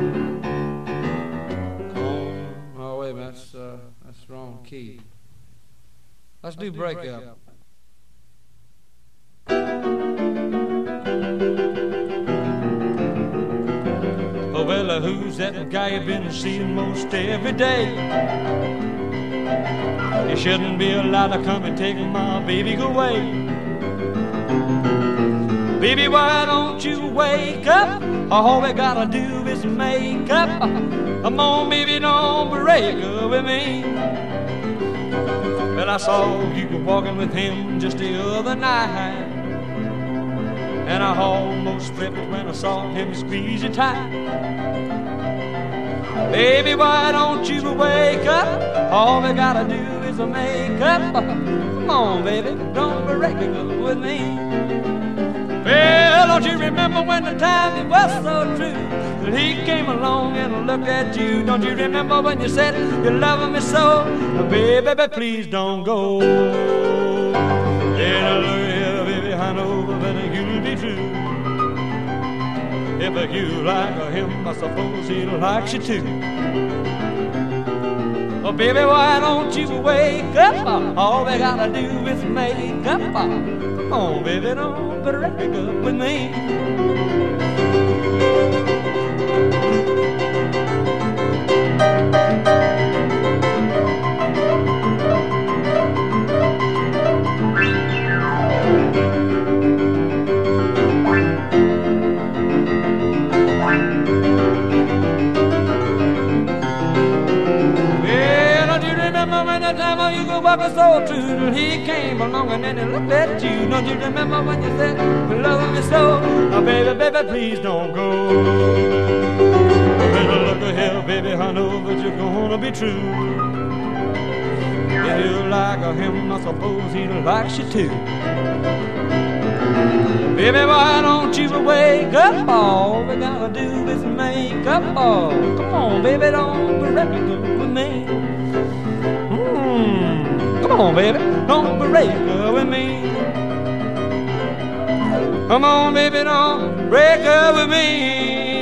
Oh, wait a minute, that's wrong key. Let's do breakup. Oh, well, who's that guy you've been seeing most every day? You shouldn't be allowed to come and take my baby away. Baby, why don't you wake up? All we gotta do is make up. Come on, baby, don't break up with me. Well, I saw you walking with him just the other night, and I almost flipped when I saw him squeeze you tight. Baby, why don't you wake up? All we gotta do is make up. Come on, baby, don't break up with me. Well, don't you remember when the time it was so true that he came along and looked at you? Don't you remember when you said you love me so? Baby, please don't go. Yeah, look here, baby, I know that you'll be true. If you like him, I suppose he likes you too. Oh, baby, why don't you wake up? All we gotta do is make up. Come on, baby, don't break up with me. Was so true till he came along and then he looked at you. Don't you remember when you said you love me so? Oh, baby, baby, please don't go. Well, look here, baby, I know that you're gonna be true. If you like him, I suppose he likes you too. Baby, why don't you wake up? All we gotta do is make up. Oh, come on, baby, don't break up with me. Come on, baby, don't break up with me. Come on, baby, don't break up with me.